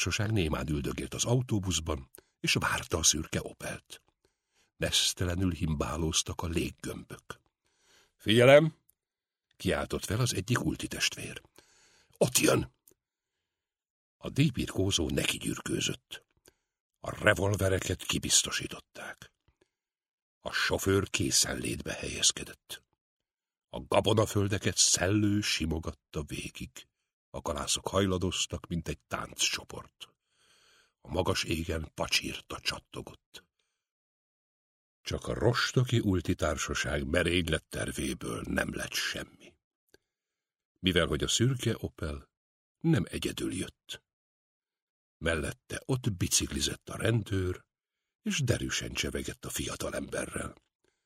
társaság némán üldögélt az autóbuszban, és várta a szürke Opelt. Meztelenül himbálóztak a léggömbök. Figyelem! Kiáltott fel az egyik ultitestvér. Ott jön! A díjbirkózó neki gyürkőzött. A revolvereket kibiztosították. A sofőr készenlétbe helyezkedett. A gabonaföldeket szellő simogatta végig. A kalászok hajladoztak, mint egy tánccsoport. A magas égen pacsírta csattogott. Csak a rostoki ultitársaság merénylet tervéből nem lett semmi. Mivel hogy a szürke Opel nem egyedül jött. Mellette ott biciklizett a rendőr, és derűsen csevegett a fiatalemberrel.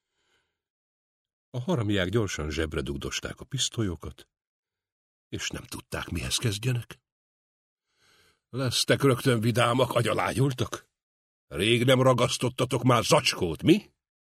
A haramiák gyorsan zsebre dugdosták a pisztolyokat, és nem tudták, mihez kezdjenek. Lesztek rögtön vidámak, agyalágyultak? Rég nem ragasztottatok már zacskót, mi?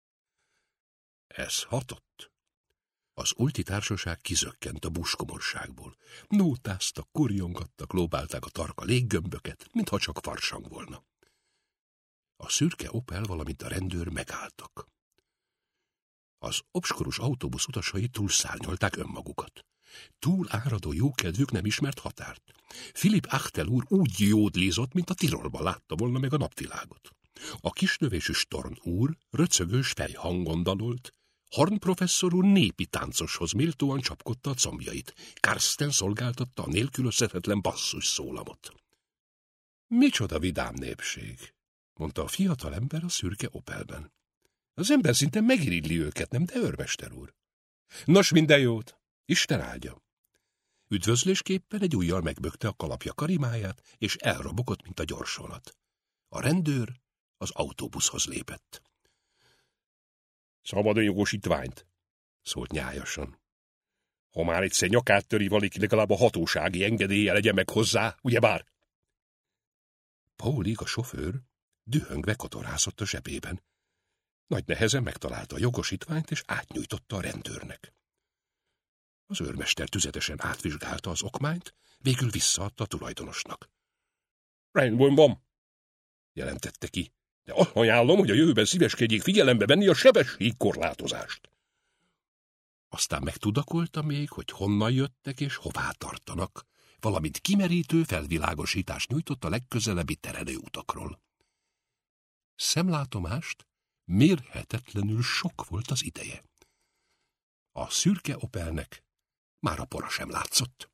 Ez hatott. Az ultitársaság kizökkent a buskomorságból. Nótáztak, kurjongattak, lóbálták a tarka léggömböket, mintha csak farsang volna. A szürke Opel, valamint a rendőr megálltak. Az obskurus autóbusz utasai túlszárnyolták önmagukat. Túl áradó jókedvük nem ismert határt. Philipp Achtel úr úgy jódlizott, mint a Tirolban látta volna meg a napvilágot. A kisnövésű Storn úr röcögős fejhangon dalolt, Horn professzor úr népi táncoshoz méltóan csapkodta a combjait. Karsten szolgáltatta a nélkülözhetetlen basszus szólamot. Micsoda vidám népség, mondta a fiatalember a szürke Opelben. Az ember szinte megiridli őket, nem, de őrmester úr? Nos, minden jót, Isten áldja. Üdvözlésképpen egy ujjal megbökte a kalapja karimáját, és elrobogott, mint a gyorsolat. A rendőr az autóbuszhoz lépett. Szabad jogosítványt, szólt nyájasan. Ha már egyszer nyakát töri valaki, legalább a hatósági engedélye legyen meg hozzá, ugyebár? Paulig, a sofőr, dühöngve kotorászott a zsebében. Nagy nehezen megtalálta a jogosítványt, és átnyújtotta a rendőrnek. Az őrmester tüzetesen átvizsgálta az okmányt, végül visszaadta a tulajdonosnak. Rendben van, jelentette ki, de azt ajánlom, hogy a jövőben szíveskedjék figyelembe venni a sebességkorlátozást. Aztán megtudakolta még, hogy honnan jöttek és hová tartanak, valamint kimerítő felvilágosítást nyújtott a legközelebbi terelőutakról. Szemlátomást mérhetetlenül sok volt az ideje. A szürke Opelnek már a pora sem látszott.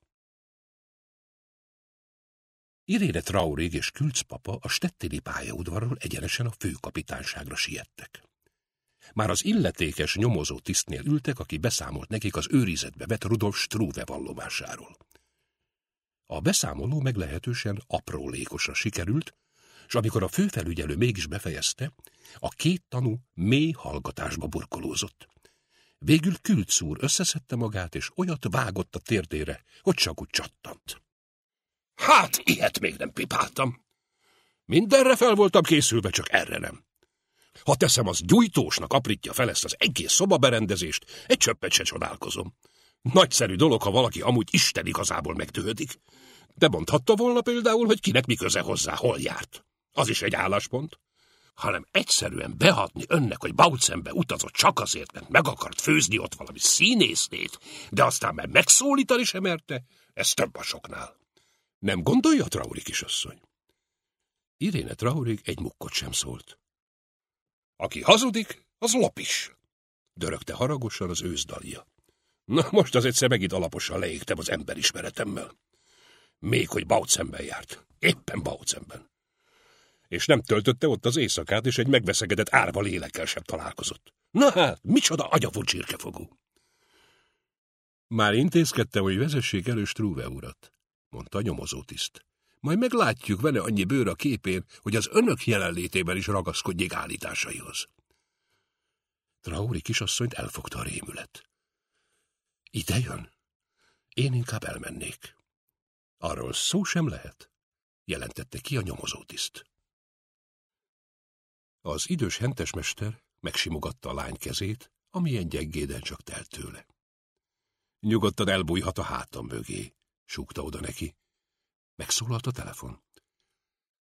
Iréne Traurig és Külc papa a stettini pályaudvarról egyenesen a főkapitányságra siettek. Már az illetékes nyomozó tisztnél ültek, aki beszámolt nekik az őrizetbe vett Rudolf Struve vallomásáról. A beszámoló meglehetősen aprólékosra sikerült, és amikor a főfelügyelő mégis befejezte, a két tanú mély hallgatásba burkolózott. Végül Külc úr összeszedte magát, és olyat vágott a térdére, hogy csak úgy csattant. Hát, ilyet még nem pipáltam. Mindenre fel voltam készülve, csak erre nem. Ha teszem, az gyújtósnak aprítja fel ezt az egész szobaberendezést, egy csöppet se csodálkozom. Nagyszerű dolog, ha valaki amúgy Isten igazából megdődik. De mondhatta volna például, hogy kinek mi köze hozzá, hol járt. Az is egy álláspont. Hanem egyszerűen beadni önnek, hogy Bautzembe utazott csak azért, mert meg akart főzni ott valami színésznét, de aztán már megszólítani sem merte, ez több a soknál. Nem gondolja, Traurig kisasszony? Iréne Traurig egy mukkot sem szólt. Aki hazudik, az lop is, dörögte haragosan az őszdalja. Na, most az egyszer megint alaposan leégtem az emberismeretemmel. Még hogy Bautzemben járt. Éppen Bautzemben. És nem töltötte ott az éjszakát, és egy megveszegedett árva lélekkel sem találkozott. Na hát, micsoda agyavú csirkefogó! Már intézkedtem, hogy vezessék elő Struve urat, mondta a nyomozótiszt. Majd meglátjuk, vele annyi bőr a képén, hogy az önök jelenlétében is ragaszkodjék állításaihoz. Traurig kisasszonyt elfogta a rémület. Ide jön? Én inkább elmennék. Arról szó sem lehet, jelentette ki a nyomozótiszt. Az idős hentesmester megsimogatta a lány kezét, amilyen gyengéden csak telt tőle. Nyugodtan elbújhat a hátam mögé, súgta oda neki. Megszólalt a telefon.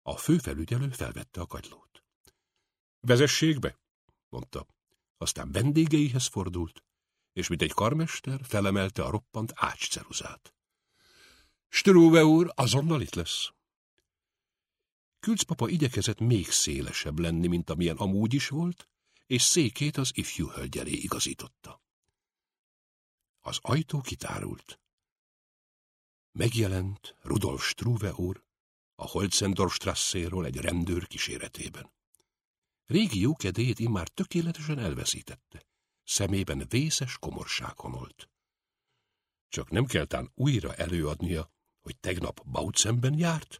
A főfelügyelő felvette a kagylót. Vezessék be, mondta. Aztán vendégeihez fordult, és mint egy karmester felemelte a roppant ácsceruzát. Struve úr azonnal itt lesz. Külcpapa igyekezett még szélesebb lenni, mint amilyen amúgy is volt, és székét az ifjú hölgy elé igazította. Az ajtó kitárult. Megjelent Rudolf Struve úr a Holzendorf-strasséről egy rendőr kíséretében. Régi jókedélyét immár tökéletesen elveszítette. Szemében vészes komorság honolt. Csak nem kell tán újra előadnia, hogy tegnap Bautzenben járt?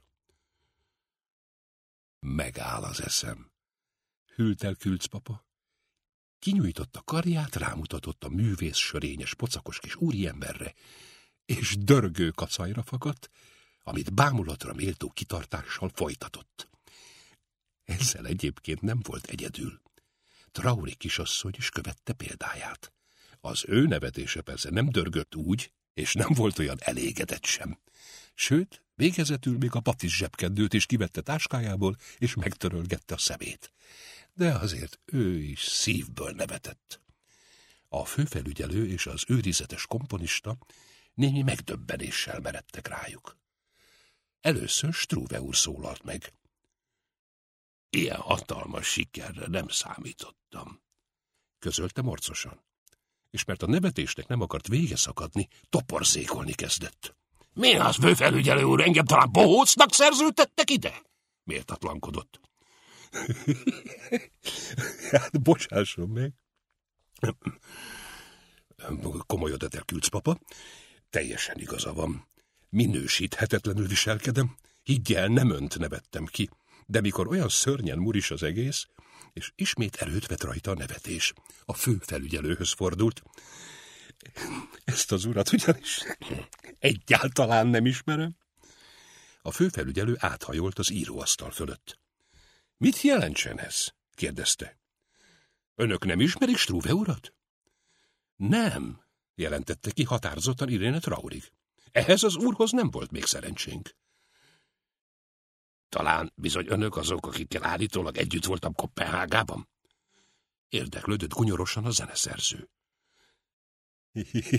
Megáll az eszem. Hűlt el Külcpapa. Kinyújtotta karját, rámutatott a művész sörényes pocakos kis úriemberre, és dörgő kacajra fakadt, amit bámulatra méltó kitartással folytatott. Ezzel egyébként nem volt egyedül. Trauri kisasszony is követte példáját. Az ő nevetése persze nem dörgött úgy, és nem volt olyan elégedett sem. Sőt, végezetül még a batis zsebkendőt is kivette táskájából, és megtörölgette a szemét. De azért ő is szívből nevetett. A főfelügyelő és az őrizetes komponista némi megdöbbenéssel meredtek rájuk. Először Struve úr szólalt meg. Ilyen hatalmas sikerre nem számítottam, közölte morcosan. És mert a nevetésnek nem akart vége szakadni, toporzékolni kezdett. Mi az, főfelügyelő úr, engem talán bohócnak szerződtettek ide? Méltatlankodott. Hát, bocsásson meg. Komolyodott el Külcpapa. Teljesen igaza van. Minősíthetetlenül viselkedem. Higgy el, nem önt nevettem ki. De mikor olyan szörnyen muris az egész, és ismét erőt vett rajta a nevetés, a főfelügyelőhöz fordult. Ezt az urat ugyanis egyáltalán nem ismerem. A főfelügyelő áthajolt az íróasztal fölött. Mit jelentsen ez? Kérdezte. Önök nem ismerik Struve urat? Nem, jelentette ki határozottan Irene Traurig. Ehhez az úrhoz nem volt még szerencsénk. Talán bizony önök azok, akikkel állítólag együtt voltam Koppenhágában? Érdeklődött gunyorosan a zeneszerző.